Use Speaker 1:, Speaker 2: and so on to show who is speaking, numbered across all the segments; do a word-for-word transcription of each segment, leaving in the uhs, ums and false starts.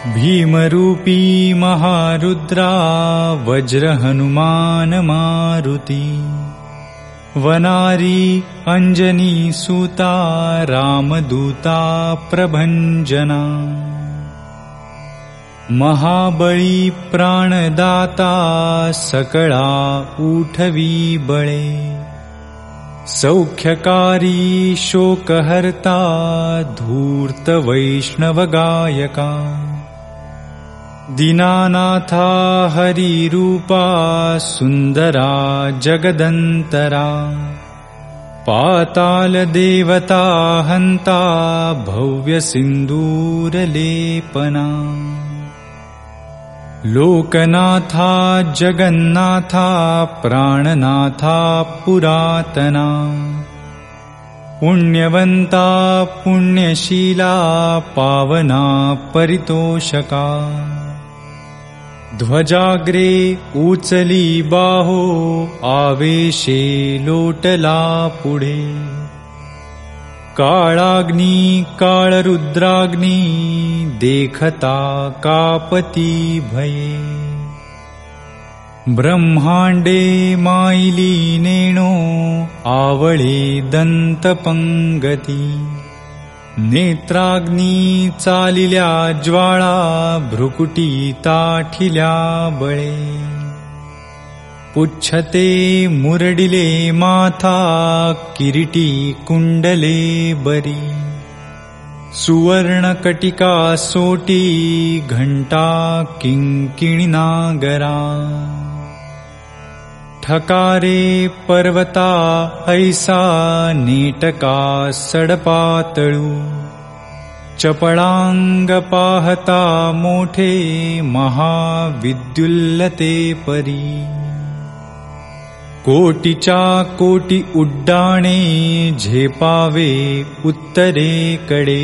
Speaker 1: भीमरूपी महारुद्रा वज्रहनुमान मारुति वनारी अंजनी सूता रामदूता प्रभंजना महाबळी प्राणदाता सकळा उठवी बळे सौख्यकारी शोकहर्ता धूर्त वैष्णवगायका दीनानाथा हरिरूपा सुंदरा जगदंतरा पाताल देवता हंता भव्य सिंदूरलेपना लोकनाथा जगन्नाथा प्राणनाथा पुरातना पुण्यवंता पुण्यशीला पावना परितोषका ध्वजाग्रे उचली बाहो आवेशे लोटला पुढे काळाग्नी काळरुद्राग्नी देखता कापती भये ब्रह्मांडे माईली नेणो आवळे दंतपंगती नेत्राग्नी चालिल्या ज्वाळा भ्रुकुटी ताठिल्या बळे पुच्छते मुरडिले माथा किरीटी कुंडले बरी सुवर्णकटिका सोटी घंटा किंकिणीनागरा ठकारे पर्वता ऐसा नेटका सडपातळू चपळांग पाहता मोठे महाविद्युल्लते परी कोटीच्या कोटी उड्डाणे झेपावे उत्तरेकडे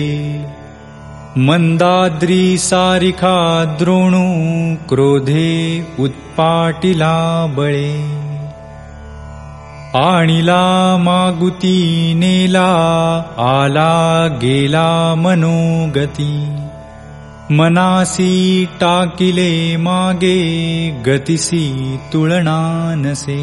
Speaker 1: मंदाद्री सारिखा द्रोणू क्रोधे उत्पाटिला बळे आणिला मागुती नेला आला गेला मनोगती मनासी टाकिले मागे गतिसी तुलना नसे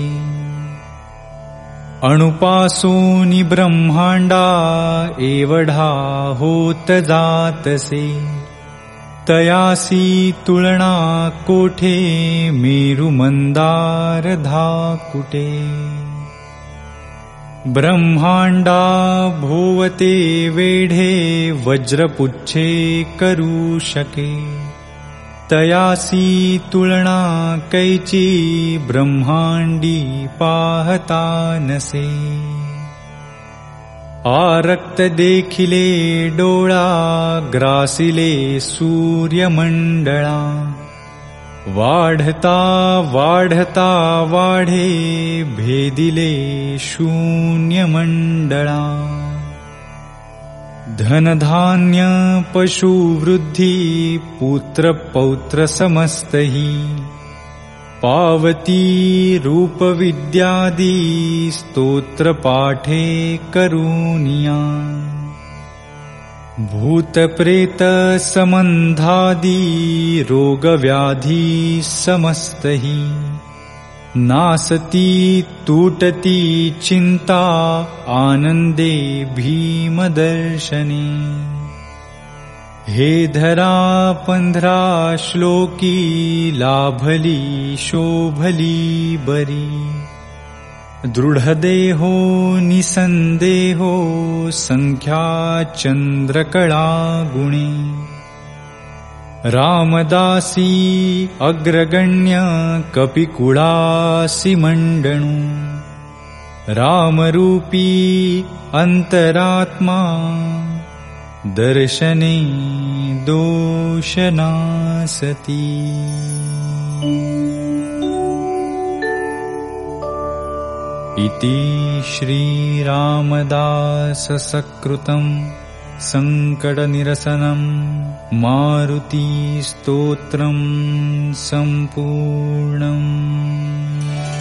Speaker 1: अणुपासूनी ब्रह्मांडा एवढा होत जातसे तयासी तुलना कोठे मेरु मंदार धाकुटे ब्रह्मांडा भोवते वेढे वज्रपुच्छे करू शके तयासी तुलना कैची ब्रह्मांडी पाहता नसे आरक्त देखिले डोळा ग्रासिले सूर्यमंडळा वाढता वाढता वाढे भेदिले शून्यमंडळा धनधान्य पशुवृद्धी पुत्र पौत्र समस्तही पावती रूप विद्यादी स्तोत्र पाठे करूनिया भूत प्रेत संबंधादी रोग व्याधी समस्तही नासती तूटती चिंता आनंदे भीमदर्शने हे धरा पंधरा श्लोकी लाभली शोभली बरी दृढदेहो निसंदेहो संख्या चंद्रकळा गुणे रामदासी अग्रगण्य कपिकुळासी मंडणू रामरूपी अंतरात्मा दर्शने दोषनासती इति श्रीरामदास सकृतं संकटनिरसनं मारुति स्तोत्रं सम्पूर्णम्।